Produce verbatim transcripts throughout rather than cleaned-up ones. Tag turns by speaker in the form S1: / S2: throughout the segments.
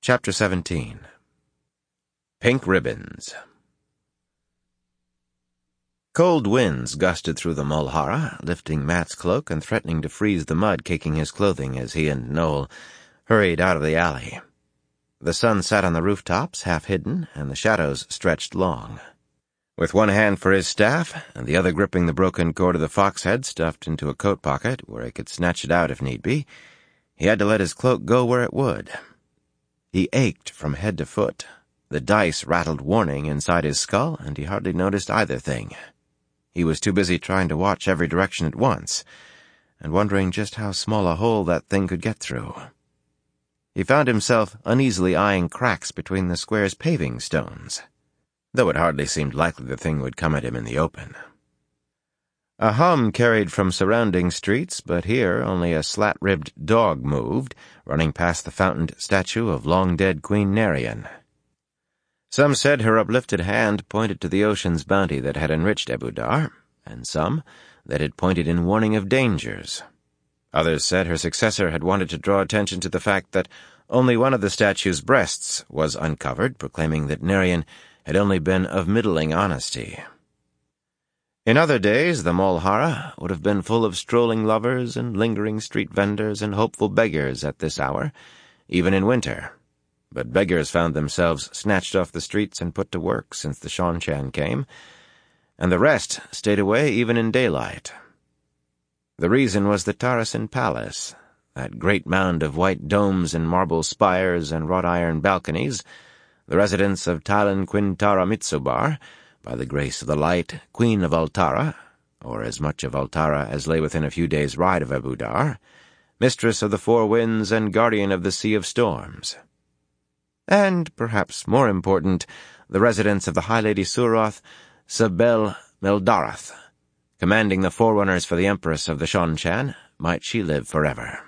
S1: Chapter seventeen. Pink Ribbons. Cold winds gusted through the Mulhara, lifting Matt's cloak and threatening to freeze the mud caking his clothing as he and Noel hurried out of the alley. The sun sat on the rooftops, half hidden, and the shadows stretched long. With one hand for his staff, and the other gripping the broken cord of the fox head stuffed into a coat pocket where he could snatch it out if need be, he had to let his cloak go where it would. He ached from head to foot. The dice rattled warning inside his skull, and he hardly noticed either thing. He was too busy trying to watch every direction at once, and wondering just how small a hole that thing could get through. He found himself uneasily eyeing cracks between the square's paving stones, though it hardly seemed likely the thing would come at him in the open. A hum carried from surrounding streets, but here only a slat-ribbed dog moved, running past the fountained statue of long-dead Queen Nerian. Some said her uplifted hand pointed to the ocean's bounty that had enriched Ebudar, and some that it pointed in warning of dangers. Others said her successor had wanted to draw attention to the fact that only one of the statue's breasts was uncovered, proclaiming that Nerian had only been of middling honesty. In other days, the Mulhara would have been full of strolling lovers and lingering street vendors and hopeful beggars at this hour, even in winter. But beggars found themselves snatched off the streets and put to work since the Seanchan came, and the rest stayed away even in daylight. The reason was the Tarasin Palace, that great mound of white domes and marble spires and wrought-iron balconies, the residence of Tylan Quintara Mitsobar, by the grace of the light, Queen of Altara, or as much of Altara as lay within a few days' ride of Ebudar, mistress of the four winds and guardian of the sea of storms. And, perhaps more important, the residence of the High Lady Suroth, Sabel Meldarath, commanding the forerunners for the Empress of the Seanchan, might she live forever.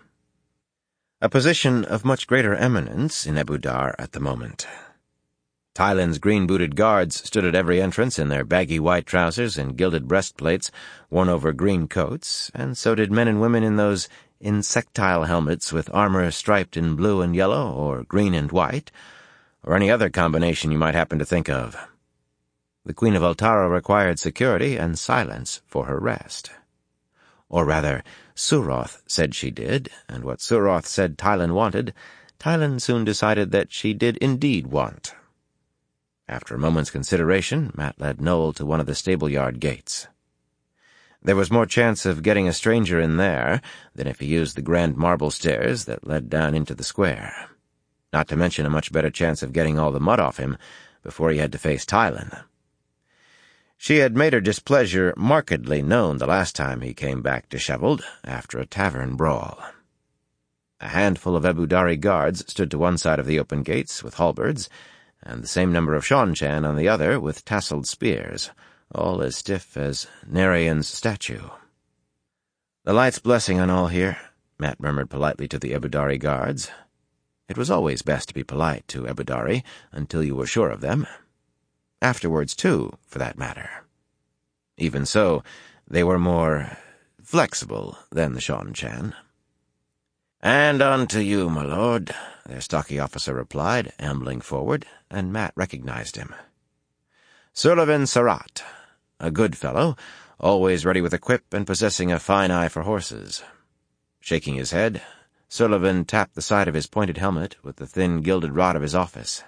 S1: A position of much greater eminence in Ebudar at the moment. Tylan's green-booted guards stood at every entrance in their baggy white trousers and gilded breastplates worn over green coats, and so did men and women in those insectile helmets with armor striped in blue and yellow or green and white, or any other combination you might happen to think of. The Queen of Altara required security and silence for her rest. Or rather, Suroth said she did, and what Suroth said Tylan wanted, Tylan soon decided that she did indeed want. After a moment's consideration, Matt led Noel to one of the stable-yard gates. There was more chance of getting a stranger in there than if he used the grand marble stairs that led down into the square, not to mention a much better chance of getting all the mud off him before he had to face Tylan. She had made her displeasure markedly known the last time he came back disheveled after a tavern brawl. A handful of Ebudari guards stood to one side of the open gates with halberds, and the same number of Seanchan on the other with tasseled spears, all as stiff as Nerian's statue. "The light's blessing on all here," Matt murmured politely to the Ebudari guards. It was always best to be polite to Ebudari until you were sure of them. Afterwards, too, for that matter. Even so, they were more flexible than the Seanchan. "And unto you, my lord," their stocky officer replied, ambling forward, and Matt recognized him. Sullivan Sarat, a good fellow, always ready with a quip and possessing a fine eye for horses. Shaking his head, Sullivan tapped the side of his pointed helmet with the thin gilded rod of his office.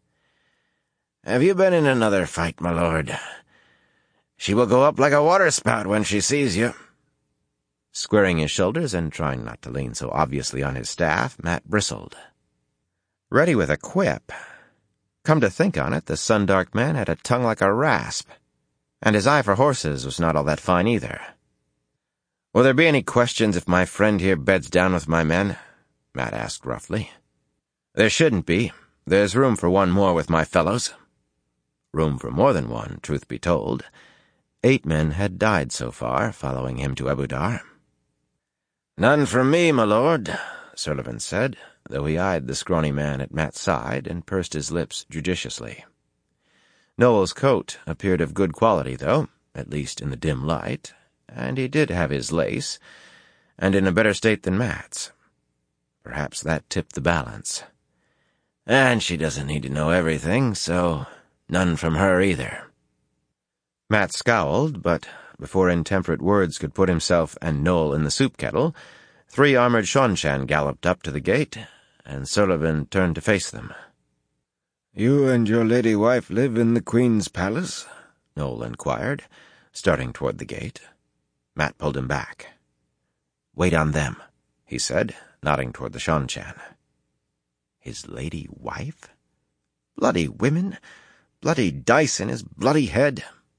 S1: "Have you been in another fight, my lord? She will go up like a waterspout when she sees you." Squaring his shoulders and trying not to lean so obviously on his staff, Matt bristled. Ready with a quip. Come to think on it, the Sundark man had a tongue like a rasp, and his eye for horses was not all that fine either. "Will there be any questions if my friend here beds down with my men?" Matt asked roughly. "There shouldn't be. There's room for one more with my fellows." Room for more than one, truth be told. Eight men had died so far, following him to Ebudar. "None from me, my lord," Sullivan said, though he eyed the scrawny man at Matt's side and pursed his lips judiciously. Noel's coat appeared of good quality, though, at least in the dim light, and he did have his lace, and in a better state than Matt's. Perhaps that tipped the balance. And she doesn't need to know everything, so none from her either." Matt scowled, but before intemperate words could put himself and Noel in the soup kettle, three armored Seanchan galloped up to the gate, and Sullivan turned to face them.
S2: "You and your lady wife live in the Queen's palace?"
S1: Noel inquired, starting toward the gate. Matt pulled him back. "Wait on them," he said, nodding toward the Seanchan. His lady wife? Bloody women! Bloody dice in his bloody head!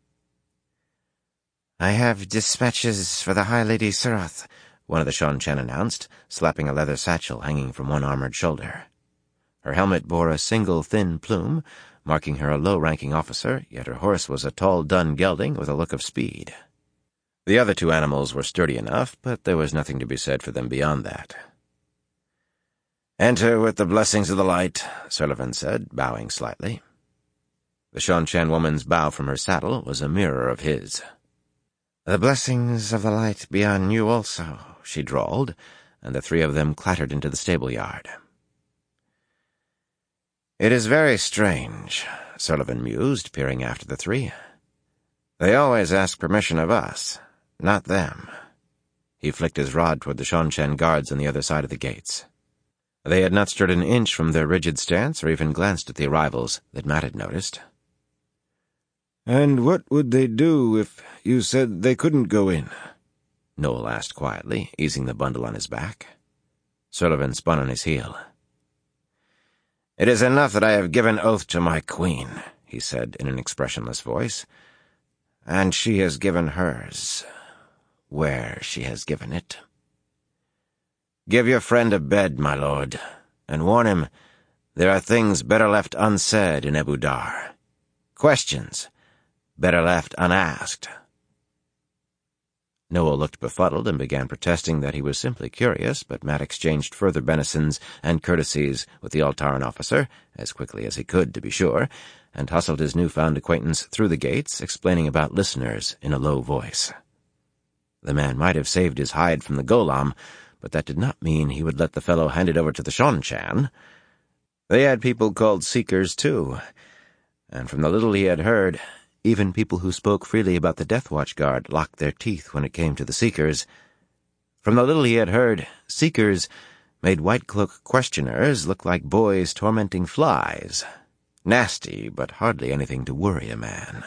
S1: "I have dispatches for the High Lady Suroth," one of the Seanchan announced, slapping a leather satchel hanging from one armored shoulder. Her helmet bore a single thin plume, marking her a low-ranking officer, yet her horse was a tall dun gelding with a look of speed. The other two animals were sturdy enough, but there was nothing to be said for them beyond that. "Enter with the blessings of the light," Sullivan said, bowing slightly. The Seanchan woman's bow from her saddle was a mirror of his. "The blessings of the light be on you also," she drawled, and the three of them clattered into the stable-yard. "It is very strange," Sullivan mused, peering after the three. "They always ask permission of us, not them." He flicked his rod toward the Seanchan guards on the other side of the gates. They had not stirred an inch from their rigid stance or even glanced at the arrivals that Matt had noticed.
S2: "And what would they do if you said they couldn't go in?"
S1: Noel asked quietly, easing the bundle on his back. Sullivan spun on his heel. "It is enough that I have given oath to my queen," he said in an expressionless voice, "and she has given hers, where she has given it. Give your friend a bed, my lord, and warn him there are things better left unsaid in Ebou Dar. Questions better left unasked." Noel looked befuddled and began protesting that he was simply curious, but Matt exchanged further benisons and courtesies with the Altaran officer, as quickly as he could, to be sure, and hustled his newfound acquaintance through the gates, explaining about listeners in a low voice. The man might have saved his hide from the Gholam, but that did not mean he would let the fellow hand it over to the Seanchan. They had people called Seekers, too, and from the little he had heard, even people who spoke freely about the Death Watch Guard locked their teeth when it came to the Seekers. From the little he had heard, Seekers made White Cloak questioners look like boys tormenting flies. Nasty, but hardly anything to worry a man.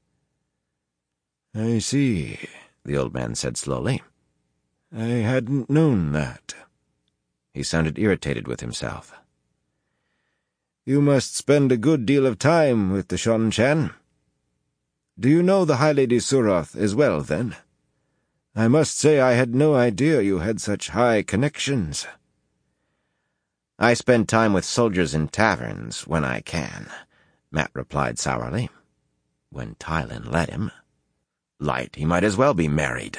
S2: "I see," the old man said slowly. "I hadn't known that."
S1: He sounded irritated with himself.
S2: "You must spend a good deal of time with the Seanchan. Do you know the High Lady Suroth as well, then? I must say I had no idea you had such high connections."
S1: "I spend time with soldiers in taverns when I can," Matt replied sourly. When Tylin let him. Light, he might as well be married.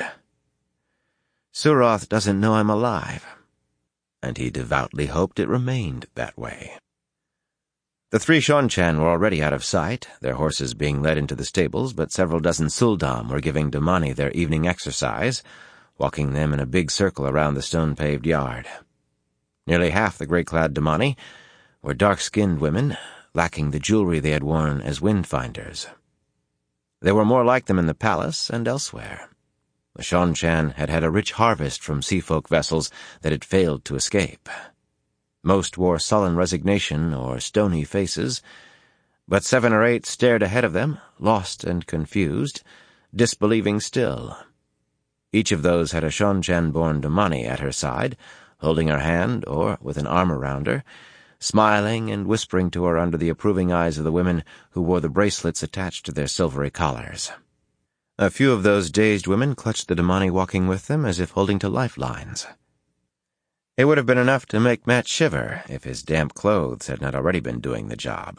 S1: "Suroth doesn't know I'm alive," and he devoutly hoped it remained that way. The three Seanchan were already out of sight, their horses being led into the stables, but several dozen Suldam were giving Damani their evening exercise, walking them in a big circle around the stone-paved yard. Nearly half the grey-clad Damani were dark-skinned women, lacking the jewelry they had worn as windfinders. There were more like them in the palace and elsewhere. The Seanchan had had a rich harvest from seafolk vessels that had failed to escape. Most wore sullen resignation or stony faces, but seven or eight stared ahead of them, lost and confused, disbelieving still. Each of those had a Seanchan-born Damani at her side, holding her hand or with an arm around her, smiling and whispering to her under the approving eyes of the women who wore the bracelets attached to their silvery collars. A few of those dazed women clutched the Damani walking with them as if holding to lifelines. It would have been enough to make Matt shiver if his damp clothes had not already been doing the job.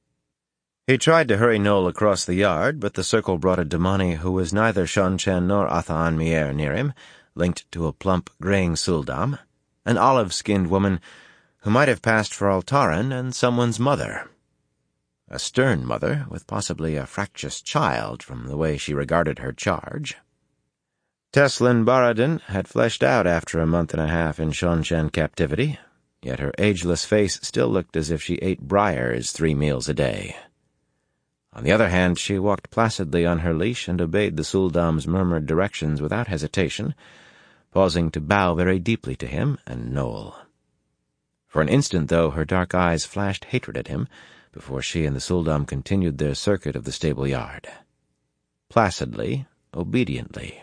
S1: He tried to hurry Noel across the yard, but the circle brought a Damani who was neither Seanchan nor Athaan Mier near him, linked to a plump, graying Suldam, an olive-skinned woman who might have passed for Altaran and someone's mother. A stern mother, with possibly a fractious child from the way she regarded her charge. Teslin Baradin had fleshed out after a month and a half in Seanchan captivity, yet her ageless face still looked as if she ate briars three meals a day. On the other hand, she walked placidly on her leash and obeyed the Suldam's murmured directions without hesitation, pausing to bow very deeply to him and Noel. For an instant, though, her dark eyes flashed hatred at him before she and the Suldam continued their circuit of the stable yard. Placidly, obediently.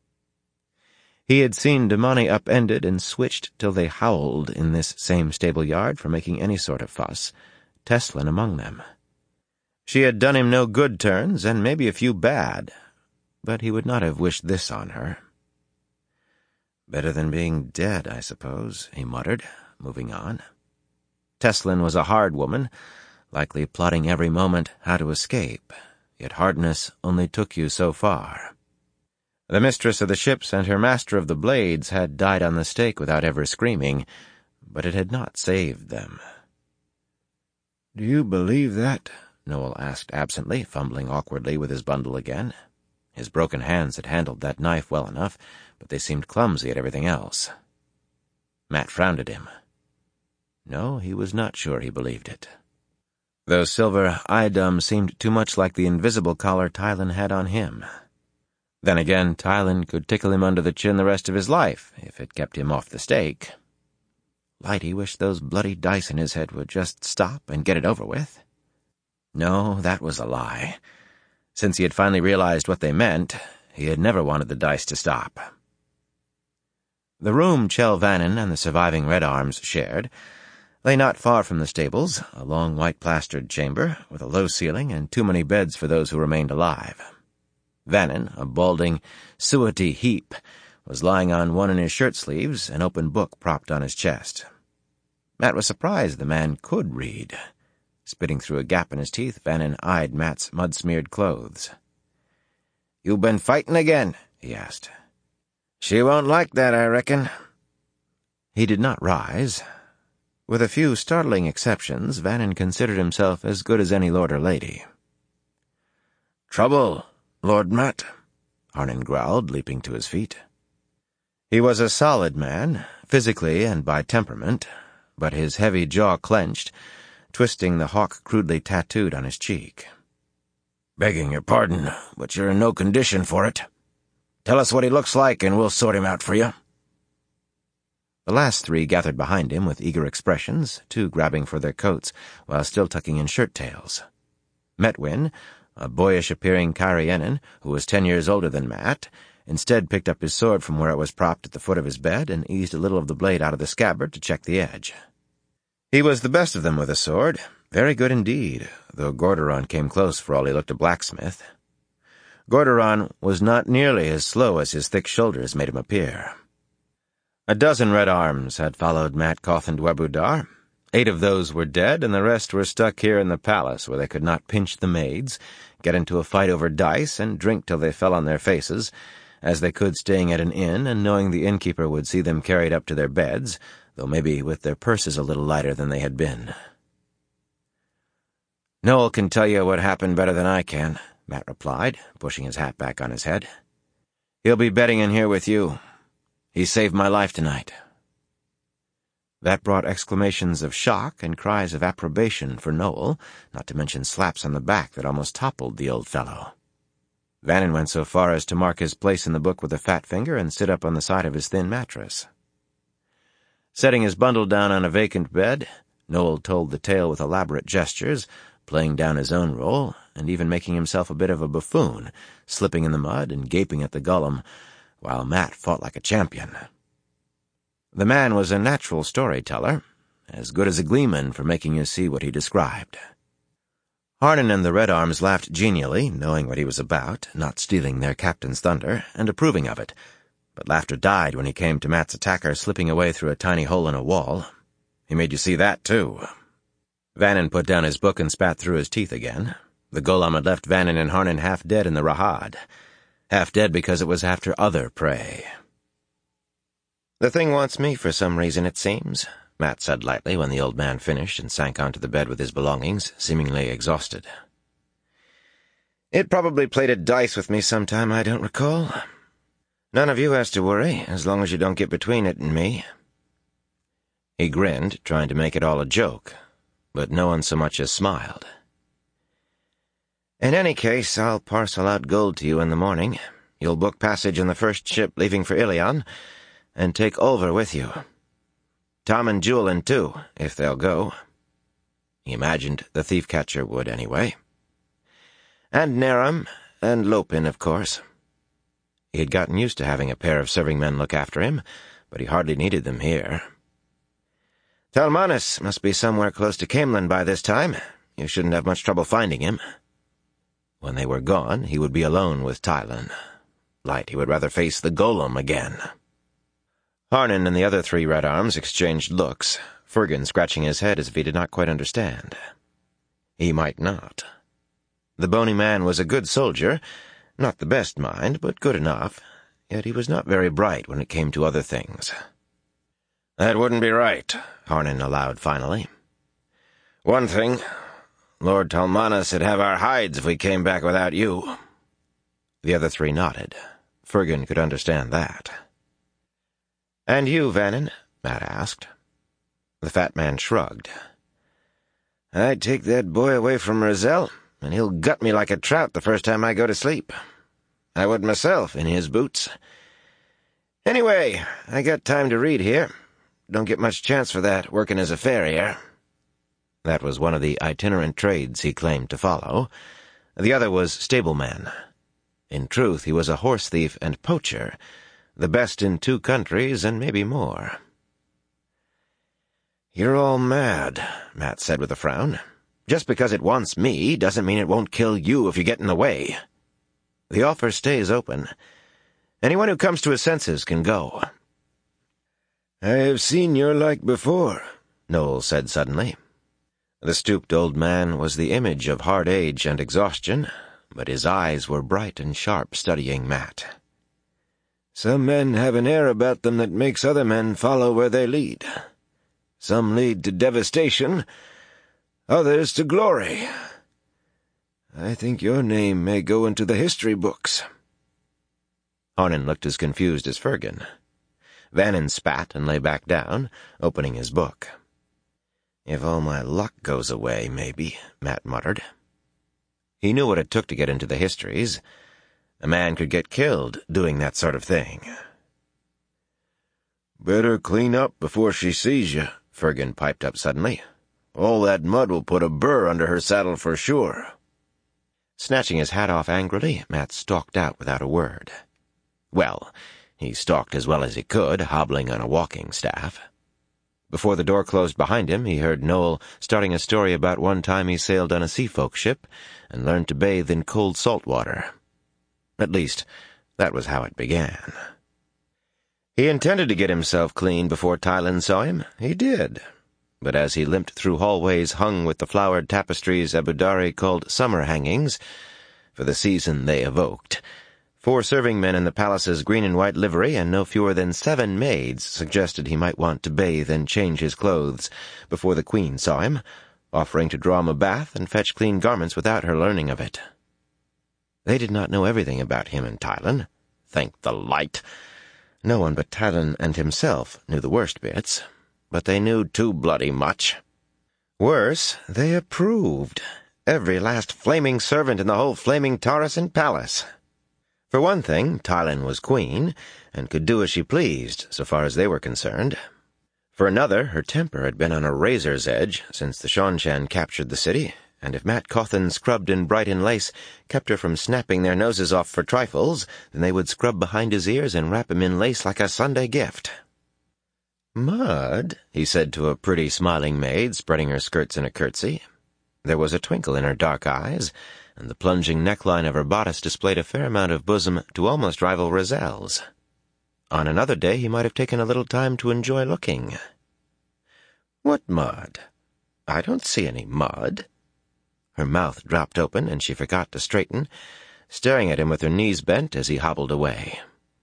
S1: He had seen Damani upended and switched till they howled in this same stable yard for making any sort of fuss, Teslin among them. She had done him no good turns, and maybe a few bad, but he would not have wished this on her. "Better than being dead, I suppose," he muttered, moving on. Teslin was a hard woman, likely plotting every moment how to escape, yet hardness only took you so far. The mistress of the ships and her master of the blades had died on the stake without ever screaming, but it had not saved them.
S2: "Do you believe that?"
S1: Noel asked absently, fumbling awkwardly with his bundle again. His broken hands had handled that knife well enough, but they seemed clumsy at everything else. Mat frowned at him. No, he was not sure he believed it. Those silver eidam seemed too much like the invisible collar Tylin had on him. Then again, Tylin could tickle him under the chin the rest of his life, if it kept him off the stake. Lighty wished those bloody dice in his head would just stop and get it over with. No, that was a lie. Since he had finally realized what they meant, he had never wanted the dice to stop. The room Chell Vannin and the surviving Red Arms shared lay not far from the stables, a long white-plastered chamber with a low ceiling and too many beds for those who remained alive. Vannin, a balding, suety heap, was lying on one in his shirt-sleeves, an open book propped on his chest. Mat was surprised the man could read. Spitting through a gap in his teeth, Vannin eyed Mat's mud-smeared clothes. "You been fightin' again?" he asked. "She won't like that, I reckon." He did not rise. With a few startling exceptions, Vannin considered himself as good as any lord or lady. "Trouble, Lord Mat," Arnin growled, leaping to his feet. He was a solid man, physically and by temperament, but his heavy jaw clenched, twisting the hawk crudely tattooed on his cheek. "Begging your pardon, but you're in no condition for it. Tell us what he looks like, and we'll sort him out for you." The last three gathered behind him with eager expressions, two grabbing for their coats while still tucking in shirt-tails. Metwin, a boyish-appearing Cairienin, who was ten years older than Mat, instead picked up his sword from where it was propped at the foot of his bed and eased a little of the blade out of the scabbard to check the edge. He was the best of them with a sword, very good indeed, though Gorderon came close for all he looked a blacksmith. Gorderon was not nearly as slow as his thick shoulders made him appear. A dozen Red Arms had followed Mat Cawthon to Ebudar. Eight of those were dead, and the rest were stuck here in the palace, where they could not pinch the maids, get into a fight over dice, and drink till they fell on their faces, as they could staying at an inn and knowing the innkeeper would see them carried up to their beds, though maybe with their purses a little lighter than they had been. "Noel can tell you what happened better than I can," Mat replied, pushing his hat back on his head. "He'll be bedding in here with you. He saved my life tonight." That brought exclamations of shock and cries of approbation for Noel, not to mention slaps on the back that almost toppled the old fellow. Vannin went so far as to mark his place in the book with a fat finger and sit up on the side of his thin mattress. Setting his bundle down on a vacant bed, Noel told the tale with elaborate gestures, playing down his own role, and even making himself a bit of a buffoon, slipping in the mud and gaping at the Gollum, while Mat fought like a champion. The man was a natural storyteller, as good as a gleeman for making you see what he described. Arnin and the Red Arms laughed genially, knowing what he was about, not stealing their captain's thunder, and approving of it, but laughter died when he came to Mat's attacker slipping away through a tiny hole in a wall. He made you see that, too. Vannin put down his book and spat through his teeth again. The Golem had left Vannin and Harnin half dead in the Rahad. Half dead because it was after other prey. "The thing wants me for some reason, it seems," Mat said lightly when the old man finished and sank onto the bed with his belongings, seemingly exhausted. "It probably played a dice with me sometime I don't recall. None of you has to worry, as long as you don't get between it and me." He grinned, trying to make it all a joke, but no one so much as smiled. "In any case, I'll parcel out gold to you in the morning. You'll book passage in the first ship leaving for Ilion, and take Ulver with you. Tom and Julian, too, if they'll go." He imagined the thief-catcher would anyway. And Neram, and Lopin, of course. He had gotten used to having a pair of serving men look after him, but he hardly needed them here. "Talmanes must be somewhere close to Caemlyn by this time. You shouldn't have much trouble finding him." When they were gone, he would be alone with Tylan. Light he would rather face the golem again. Harnan and the other three Red Arms exchanged looks, Fergus scratching his head as if he did not quite understand. He might not. The bony man was a good soldier, not the best mind, but good enough, yet he was not very bright when it came to other things. "That wouldn't be right," Harnan allowed finally. "One thing, Lord Talmanes would have our hides if we came back without you." The other three nodded. Fergus could understand that. "And you, Vannin?" Matt asked. The fat man shrugged. "I'd take that boy away from Roselle, and he'll gut me like a trout the first time I go to sleep. I would myself, in his boots. Anyway, I got time to read here. Don't get much chance for that, working as a farrier." That was one of the itinerant trades he claimed to follow. The other was stableman. In truth, he was a horse thief and poacher, the best in two countries and maybe more. "You're all mad," Matt said with a frown. "Just because it wants me doesn't mean it won't kill you if you get in the way. The offer stays open. Anyone who comes to his senses can go."
S2: "I have seen your like before,"
S1: Noel said suddenly. The stooped old man was the image of hard age and exhaustion, but his eyes were bright and sharp, studying Matt.
S2: "Some men have an air about them that makes other men follow where they lead. Some lead to devastation, others to glory. I think your name may go into the history books."
S1: Harnan looked as confused as Fergus. Vannin spat and lay back down, opening his book. "If all my luck goes away, maybe," Matt muttered. He knew what it took to get into the histories. A man could get killed doing that sort of thing.
S2: "Better clean up before she sees you,"
S1: Fergus piped up suddenly.
S2: "All that mud will put a burr under her saddle for sure."
S1: Snatching his hat off angrily, Matt stalked out without a word. Well, he stalked as well as he could, hobbling on a walking staff. Before the door closed behind him, he heard Noel starting a story about one time he sailed on a seafolk ship and learned to bathe in cold salt water. At least, that was how it began. He intended to get himself clean before Tylan saw him. He did. But as he limped through hallways hung with the flowered tapestries Abu Dari called summer hangings, for the season they evoked, four serving men in the palace's green and white livery and no fewer than seven maids suggested he might want to bathe and change his clothes before the Queen saw him, offering to draw him a bath and fetch clean garments without her learning of it. They did not know everything about him and Tylan. Thank the light! No one but Tylan and himself knew the worst bits, but they knew too bloody much. Worse, they approved. Every last flaming servant in the whole flaming Tarasin palace. For one thing, Tylan was queen, and could do as she pleased, so far as they were concerned. For another, her temper had been on a razor's edge since the Seanchan captured the city, and if Matt Cawthon scrubbed in Brighton lace kept her from snapping their noses off for trifles, then they would scrub behind his ears and wrap him in lace like a Sunday gift. "Mud," he said to a pretty smiling maid, spreading her skirts in a curtsy. There was a twinkle in her dark eyes, and the plunging neckline of her bodice displayed a fair amount of bosom to almost rival Rozelle's. On another day he might have taken a little time to enjoy looking. "What mud? I don't see any mud." Her mouth dropped open, and she forgot to straighten, staring at him with her knees bent as he hobbled away.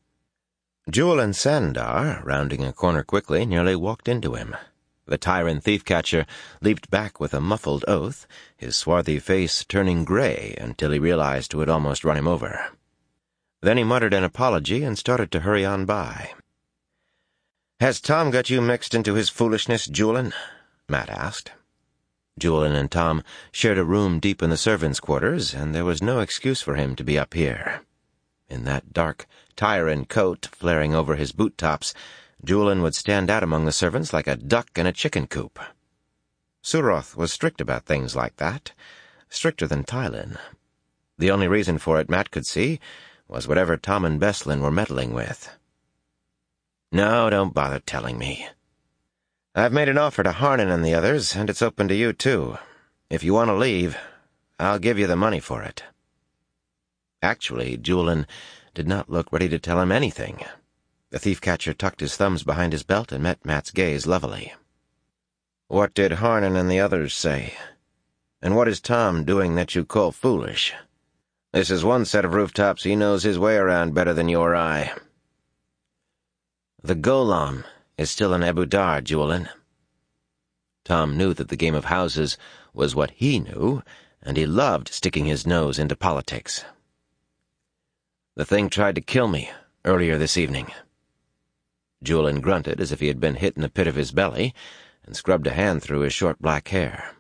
S1: Jewel and Sandar, rounding a corner quickly, nearly walked into him. The tyrant thief-catcher leaped back with a muffled oath, his swarthy face turning gray until he realized who had almost run him over. Then he muttered an apology and started to hurry on by. "Has Tom got you mixed into his foolishness, Julian?" Matt asked. Julian and Tom shared a room deep in the servants' quarters, and there was no excuse for him to be up here. In that dark Tyran coat flaring over his boot-tops, Julian would stand out among the servants like a duck in a chicken coop. Suroth was strict about things like that, stricter than Tylin. The only reason for it Matt could see was whatever Tom and Beslin were meddling with. "No, don't bother telling me. I've made an offer to Harnan and the others, and it's open to you, too. If you want to leave, I'll give you the money for it." Actually, Julian did not look ready to tell him anything. The thief-catcher tucked his thumbs behind his belt and met Matt's gaze levelly. "What did Harnan and the others say? And what is Tom doing that you call foolish? This is one set of rooftops he knows his way around better than you or I." "The Golem is still in Abu Dar, Julian." Tom knew that the game of houses was what he knew, and he loved sticking his nose into politics. "The thing tried to kill me earlier this evening." Julian grunted as if he had been hit in the pit of his belly, and scrubbed a hand through his short black hair.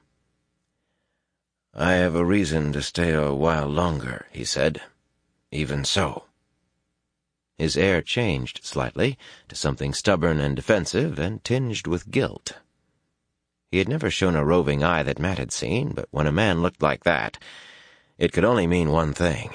S1: "I have a reason to stay a while longer," he said. "Even so." His air changed slightly to something stubborn and defensive and tinged with guilt. He had never shown a roving eye that Matt had seen, but when a man looked like that, it could only mean one thing.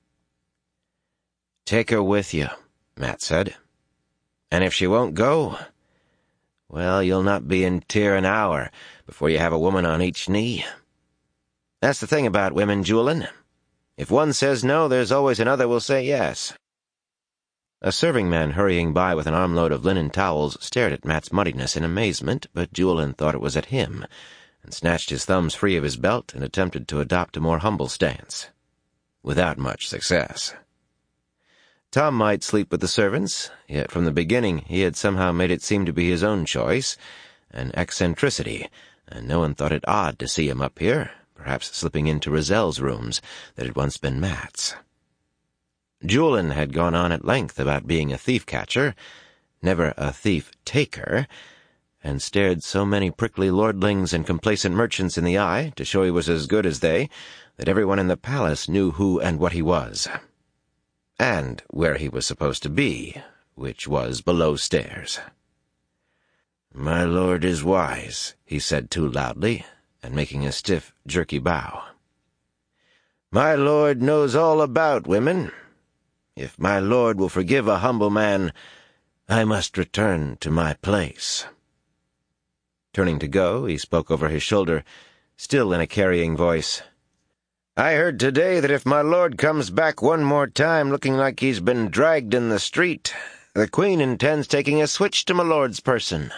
S1: "Take her with you," Matt said. "And if she won't go, well, you'll not be in Tyr an hour before you have a woman on each knee. That's the thing about women, Julian. If one says no, there's always another will say yes." A serving man hurrying by with an armload of linen towels stared at Matt's muddiness in amazement, but Julian thought it was at him, and snatched his thumbs free of his belt and attempted to adopt a more humble stance. Without much success. Tom might sleep with the servants, yet from the beginning he had somehow made it seem to be his own choice, an eccentricity, and no one thought it odd to see him up here, perhaps slipping into Rozelle's rooms that had once been Matt's. Julian had gone on at length about being a thief-catcher, never a thief-taker, and stared so many prickly lordlings and complacent merchants in the eye to show he was as good as they, that everyone in the palace knew who and what he was. And where he was supposed to be, which was below stairs. "My lord is wise," he said too loudly, and making a stiff, jerky bow. "My lord knows all about women. If my lord will forgive a humble man, I must return to my place." Turning to go, he spoke over his shoulder, still in a carrying voice. "I heard today that if my lord comes back one more time looking like he's been dragged in the street, the Queen intends taking a switch to my lord's person."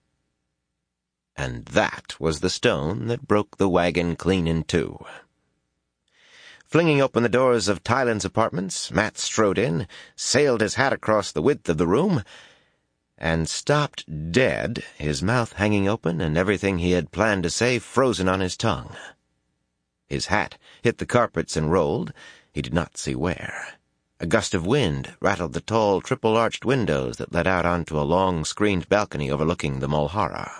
S1: And that was the stone that broke the wagon clean in two. Flinging open the doors of Tylan's apartments, Matt strode in, sailed his hat across the width of the room, and stopped dead, his mouth hanging open and everything he had planned to say frozen on his tongue. His hat hit the carpets and rolled, he did not see where. A gust of wind rattled the tall, triple-arched windows that led out onto a long, screened balcony overlooking the Mulhara.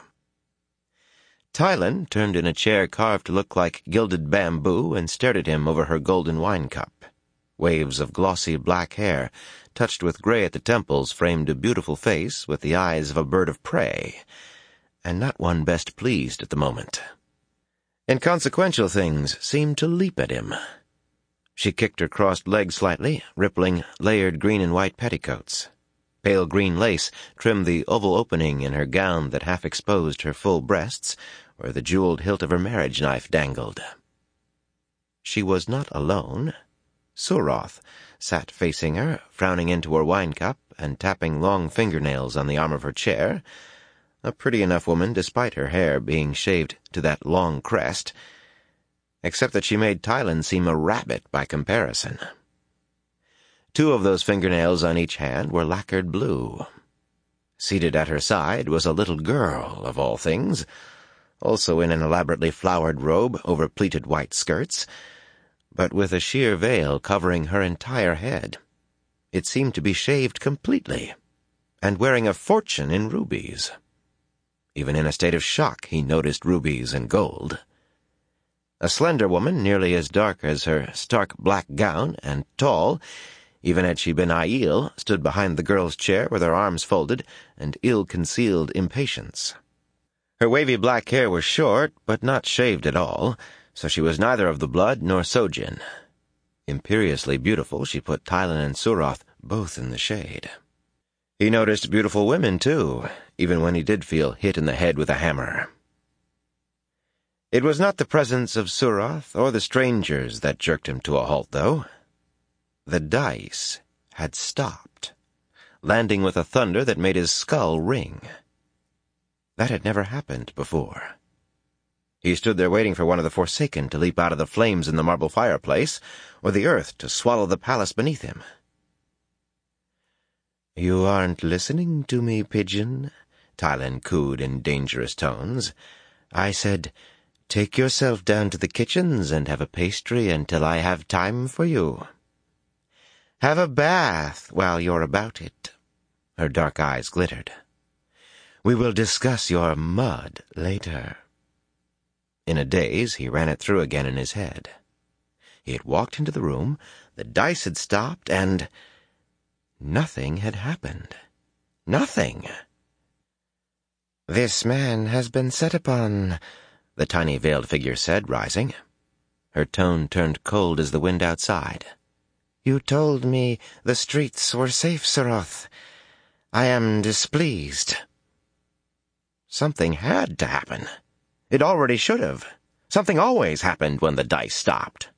S1: Tylan turned in a chair carved to look like gilded bamboo and stared at him over her golden wine cup. Waves of glossy black hair, touched with gray at the temples, framed a beautiful face with the eyes of a bird of prey, and not one best pleased at the moment. Inconsequential things seemed to leap at him. She kicked her crossed legs slightly, rippling layered green and white petticoats. Pale green lace trimmed the oval opening in her gown that half exposed her full breasts, where the jeweled hilt of her marriage knife dangled. She was not alone. Suroth sat facing her, frowning into her wine cup and tapping long fingernails on the arm of her chair, a pretty enough woman despite her hair being shaved to that long crest, except that she made Tylan seem a rabbit by comparison. Two of those fingernails on each hand were lacquered blue. Seated at her side was a little girl, of all things, also in an elaborately flowered robe over pleated white skirts, but with a sheer veil covering her entire head. It seemed to be shaved completely. and wearing a fortune in rubies. Even in a state of shock, he noticed rubies and gold. A slender woman, nearly as dark as her stark black gown, and tall, even had she been Aiel, stood behind the girl's chair with her arms folded and ill-concealed impatience. Her wavy black hair was short, but not shaved at all, so she was neither of the blood nor Sojin. Imperiously beautiful, she put Tylan and Suroth both in the shade. He noticed beautiful women, too, even when he did feel hit in the head with a hammer. It was not the presence of Suroth or the strangers that jerked him to a halt, though. The dice had stopped, landing with a thunder that made his skull ring. That had never happened before. He stood there waiting for one of the Forsaken to leap out of the flames in the marble fireplace, or the earth to swallow the palace beneath him. "You aren't listening to me, pigeon," Tylan cooed in dangerous tones. "I said, take yourself down to the kitchens and have a pastry until I have time for you. Have a bath while you're about it." Her dark eyes glittered. "We will discuss your mud later." In a daze, he ran it through again in his head. He had walked into the room, the dice had stopped, and nothing had happened. Nothing. "This man has been set upon," the tiny veiled figure said, rising. Her tone turned cold as the wind outside. "You told me the streets were safe, Suroth. I am displeased." Something had to happen. It already should have. Something always happened when the dice stopped.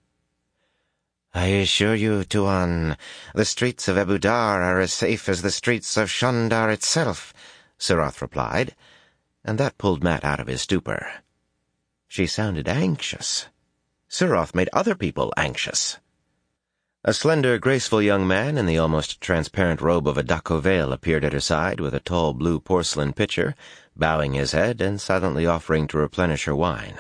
S1: "I assure you, Tuon, the streets of Ebudar are as safe as the streets of Shondar itself," Suroth replied, and that pulled Mat out of his stupor. She sounded anxious. Suroth made other people anxious. A slender, graceful young man in the almost transparent robe of a Dako veil appeared at her side with a tall blue porcelain pitcher, bowing his head and silently offering to replenish her wine.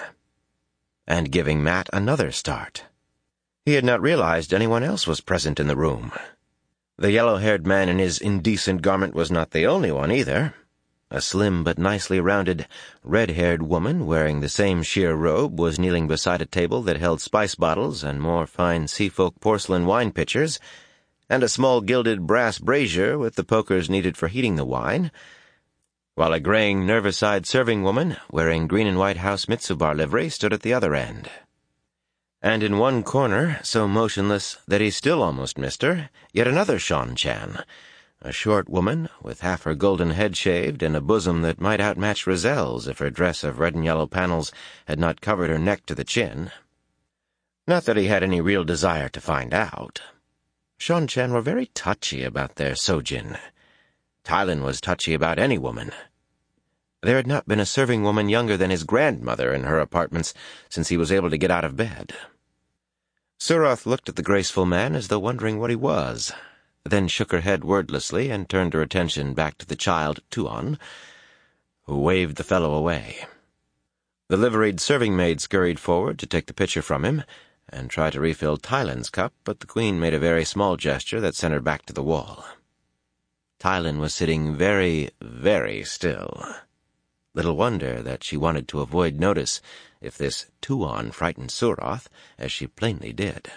S1: And giving Mat another start. He had not realized anyone else was present in the room. The yellow-haired man in his indecent garment was not the only one, either. A slim but nicely rounded, red-haired woman wearing the same sheer robe was kneeling beside a table that held spice bottles and more fine seafolk porcelain wine pitchers, and a small gilded brass brazier with the pokers needed for heating the wine, while a graying, nervous-eyed serving woman wearing green and white House Mitsubar livery stood at the other end. And in one corner, so motionless that he still almost missed her, yet another Seanchan, a short woman, with half her golden head shaved and a bosom that might outmatch Rizel's if her dress of red and yellow panels had not covered her neck to the chin. Not that he had any real desire to find out. Seanchan were very touchy about their Sojin. Tylan was touchy about any woman. There had not been a serving woman younger than his grandmother in her apartments since he was able to get out of bed. Suroth looked at the graceful man as though wondering what he was, then shook her head wordlessly and turned her attention back to the child, Tuon, who waved the fellow away. The liveried serving maid scurried forward to take the pitcher from him and try to refill Tylan's cup, but the queen made a very small gesture that sent her back to the wall. Tylan was sitting very, very still. Little wonder that she wanted to avoid notice if this Tuon frightened Suroth, as she plainly did.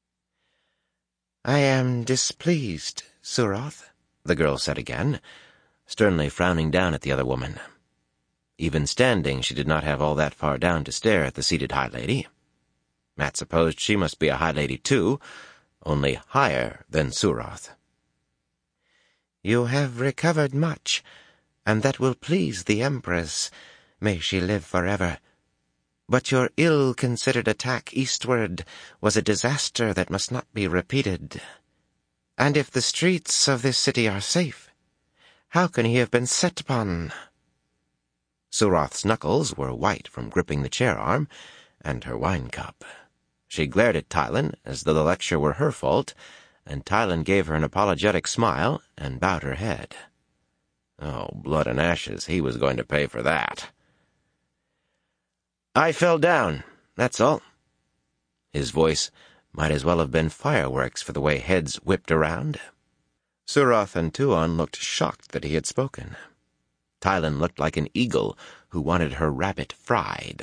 S1: "I am displeased, Suroth," the girl said again, sternly frowning down at the other woman. Even standing, she did not have all that far down to stare at the seated High Lady. Mat supposed she must be a High Lady too, only higher than Suroth. "You have recovered much, and that will please the Empress. May she live forever. But your ill-considered attack eastward was a disaster that must not be repeated. And if the streets of this city are safe, how can he have been set upon?" Suroth's knuckles were white from gripping the chair-arm and her wine-cup. She glared at Tylan as though the lecture were her fault, and Tylan gave her an apologetic smile and bowed her head. Oh, blood and ashes, he was going to pay for that. "I fell down, that's all." His voice might as well have been fireworks for the way heads whipped around. Suroth and Tuon looked shocked that he had spoken. Tylan looked like an eagle who wanted her rabbit fried.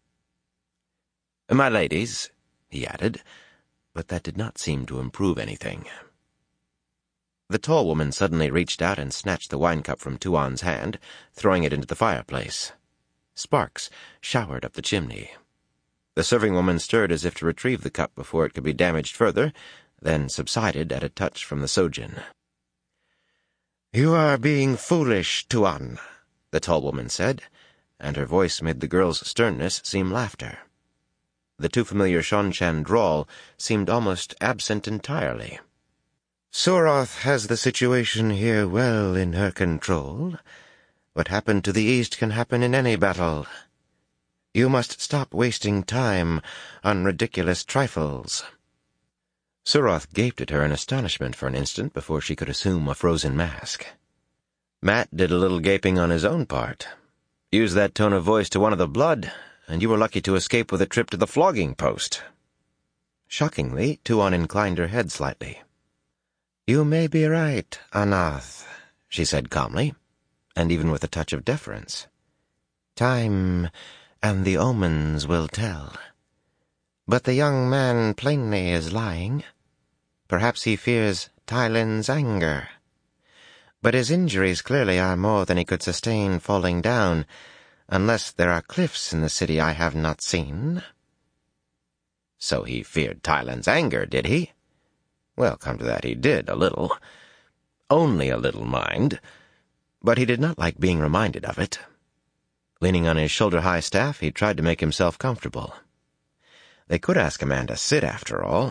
S1: "My ladies," he added, but that did not seem to improve anything. The tall woman suddenly reached out and snatched the wine cup from Tuon's hand, throwing it into the fireplace. Sparks showered up the chimney. The serving woman stirred as if to retrieve the cup before it could be damaged further, then subsided at a touch from the Sojin. "You are being foolish, Tuon," the tall woman said, and her voice made the girl's sternness seem laughter. The too familiar Seanchan drawl seemed almost absent entirely. "Suroth has the situation here well in her control. What happened to the East can happen in any battle. You must stop wasting time on ridiculous trifles." Suroth gaped at her in astonishment for an instant before she could assume a frozen mask. Mat did a little gaping on his own part. Use that tone of voice to one of the blood, and you were lucky to escape with a trip to the flogging post. Shockingly, Tuon inclined her head slightly. "You may be right, Anath," she said calmly, and even with a touch of deference. "Time and the omens will tell. But the young man plainly is lying. Perhaps he fears Tylan's anger. But his injuries clearly are more than he could sustain falling down, unless there are cliffs in the city I have not seen." So he feared Tylan's anger, did he? Well, come to that, he did, a little. Only a little, mind. But he did not like being reminded of it. Leaning on his shoulder-high staff, he tried to make himself comfortable. They could ask a man to sit, after all.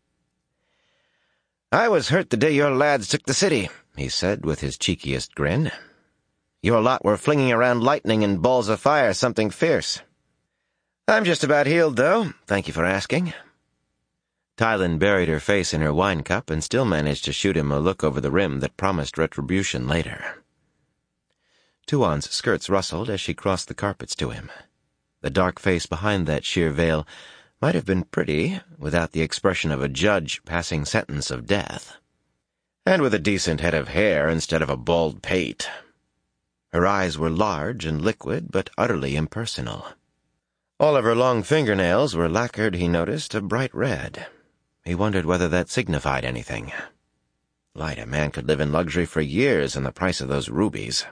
S1: "I was hurt the day your lads took the city," he said with his cheekiest grin. "Your lot were flinging around lightning and balls of fire, something fierce. I'm just about healed, though. Thank you for asking." Tylan buried her face in her wine cup and still managed to shoot him a look over the rim that promised retribution later. Tuon's skirts rustled as she crossed the carpets to him. The dark face behind that sheer veil might have been pretty without the expression of a judge passing sentence of death. And with a decent head of hair instead of a bald pate. Her eyes were large and liquid, but utterly impersonal. All of her long fingernails were lacquered, he noticed, a bright red. He wondered whether that signified anything. Light, a man could live in luxury for years on the price of those rubies.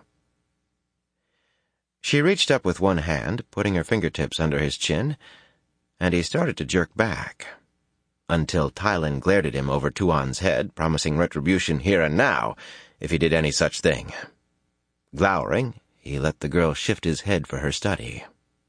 S1: She reached up with one hand, putting her fingertips under his chin, and he started to jerk back, until Tylan glared at him over Tuon's head, promising retribution here and now if he did any such thing. Glowering, he let the girl shift his head for her study.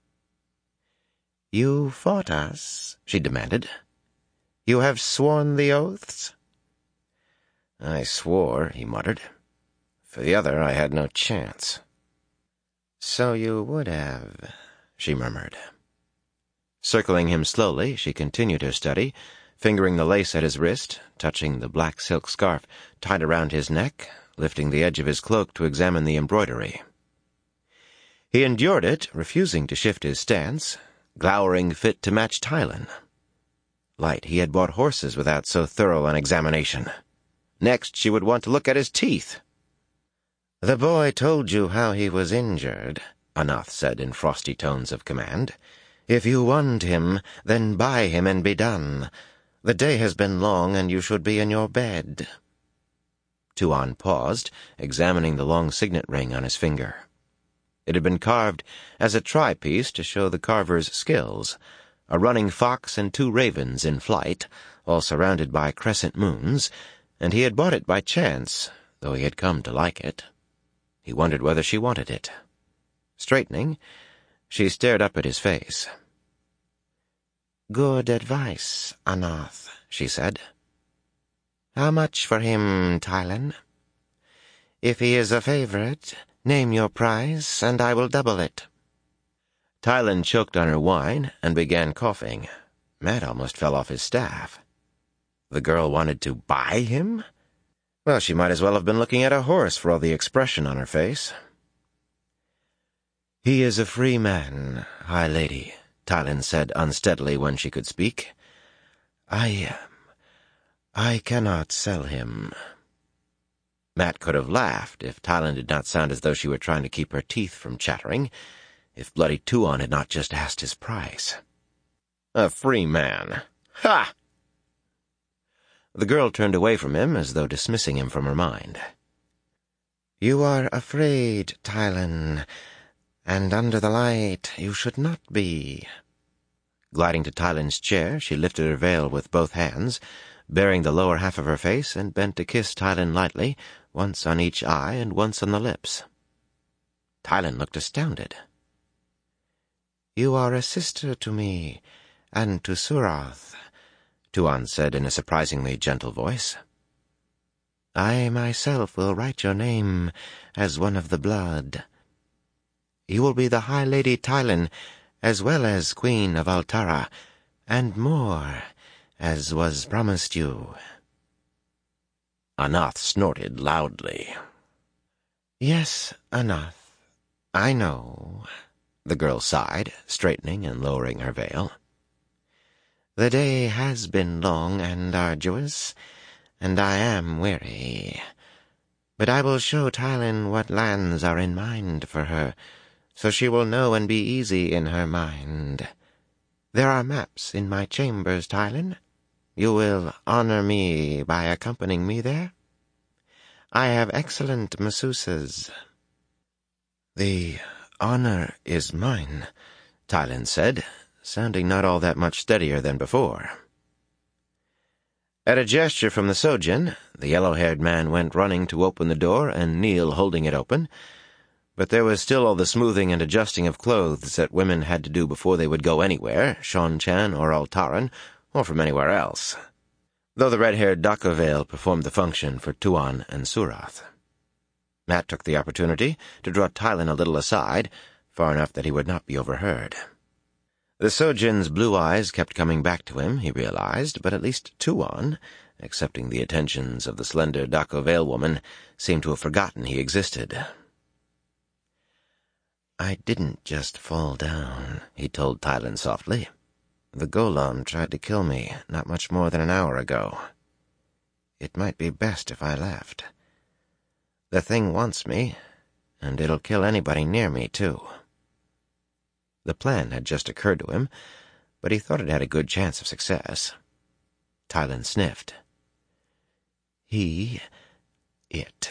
S1: "You fought us?" she demanded. "You have sworn the oaths?" "I swore," he muttered. "For the other, I had no chance." "So you would have," she murmured. Circling him slowly, she continued her study, fingering the lace at his wrist, touching the black silk scarf tied around his neck, lifting the edge of his cloak to examine the embroidery. He endured it, refusing to shift his stance, glowering fit to match Tylan. Light, he had bought horses without so thorough an examination. Next, she would want to look at his teeth. "The boy told you how he was injured," Anath said in frosty tones of command. "If you want him, then buy him and be done. The day has been long, and you should be in your bed." Tuon paused, examining the long signet ring on his finger. It had been carved as a tri-piece to show the carver's skills, a running fox and two ravens in flight, all surrounded by crescent moons, and he had bought it by chance, though he had come to like it. He wondered whether she wanted it. Straightening, she stared up at his face. "Good advice, Anath," she said. "How much for him, Tylan? If he is a favorite, name your price, and I will double it." Tylan choked on her wine and began coughing. Mat almost fell off his staff. The girl wanted to buy him? Well, she might as well have been looking at a horse for all the expression on her face. "He is a free man, High Lady," Tylan said unsteadily when she could speak. I... I cannot sell him." Mat could have laughed if Tylin did not sound as though she were trying to keep her teeth from chattering, if bloody Tuon had not just asked his price. A free man. Ha! The girl turned away from him as though dismissing him from her mind. You are afraid, Tylin, and under the light you should not be. Gliding to Tylin's chair, she lifted her veil with both hands, baring the lower half of her face, and bent to kiss Tylin lightly, once on each eye and once on the lips. Tylin looked astounded. You are a sister to me, and to Suroth, Tuon said in a surprisingly gentle voice. I myself will write your name as one of the blood. You will be the High Lady Tylin, as well as Queen of Altara, and more, as was promised you. Anath snorted loudly. Yes, Anath, I know, the girl sighed, straightening and lowering her veil. The day has been long and arduous, and I am weary. But I will show Tylin what lands are in mind for her, so she will know and be easy in her mind. There are maps in my chambers, Tylin. You will honor me by accompanying me there? I have excellent masseuses. The honor is mine, Tylin said, sounding not all that much steadier than before. At a gesture from the Sojin, the yellow-haired man went running to open the door and kneel holding it open, but there was still all the smoothing and adjusting of clothes that women had to do before they would go anywhere, Seanchan or Altaran, or from anywhere else, though the red-haired Dakavale performed the function for Tuon and Suroth. Mat took the opportunity to draw Tylin a little aside, far enough that he would not be overheard. The Sojin's blue eyes kept coming back to him, he realized, but at least Tuon, accepting the attentions of the slender Dakavale woman, seemed to have forgotten he existed. I didn't just fall down, he told Tylin softly. The golem tried to kill me not much more than an hour ago. It might be best if I left. The thing wants me, and it'll kill anybody near me, too. The plan had just occurred to him, but he thought it had a good chance of success. Tylin sniffed. He, it,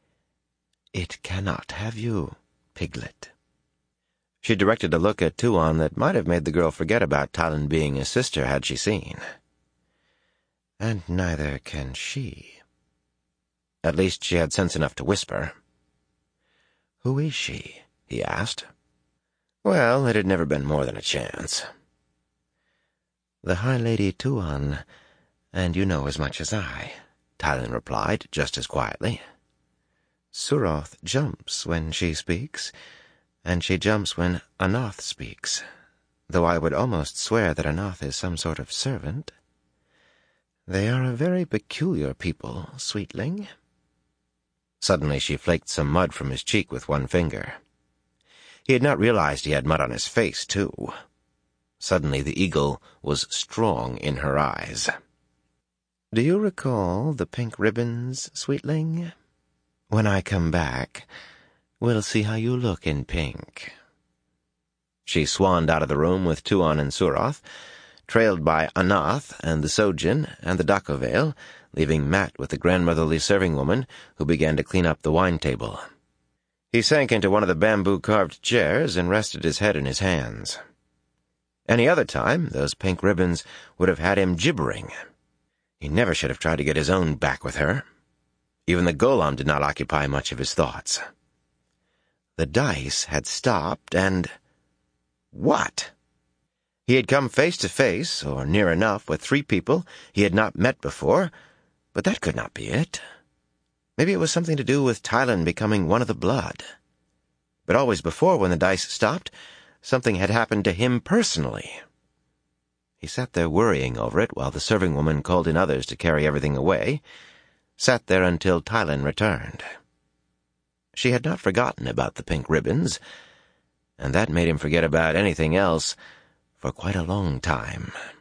S1: it cannot have you, Piglet. She directed a look at Tuon that might have made the girl forget about Tylin being his sister had she seen. And neither can she. At least she had sense enough to whisper. Who is she? He asked. Well, it had never been more than a chance. The High Lady Tuon, and you know as much as I, Tylin replied just as quietly. Suroth jumps when she speaks, and she jumps when Anath speaks, though I would almost swear that Anath is some sort of servant. They are a very peculiar people, sweetling. Suddenly she flaked some mud from his cheek with one finger. He had not realized he had mud on his face, too. Suddenly the eagle was strong in her eyes. Do you recall the pink ribbons, sweetling? When I come back, we'll see how you look in pink. She swanned out of the room with Tuon and Suroth, trailed by Anath and the Sojin and the Dakavale, leaving Mat with the grandmotherly serving woman, who began to clean up the wine table. He sank into one of the bamboo-carved chairs and rested his head in his hands. Any other time, those pink ribbons would have had him gibbering. He never should have tried to get his own back with her. Even the golem did not occupy much of his thoughts. The dice had stopped, and... what? He had come face to face, or near enough, with three people he had not met before, but that could not be it. Maybe it was something to do with Tylin becoming one of the blood. But always before, when the dice stopped, something had happened to him personally. He sat there worrying over it while the serving woman called in others to carry everything away, sat there until Tylin returned. She had not forgotten about the pink ribbons, and that made him forget about anything else for quite a long time.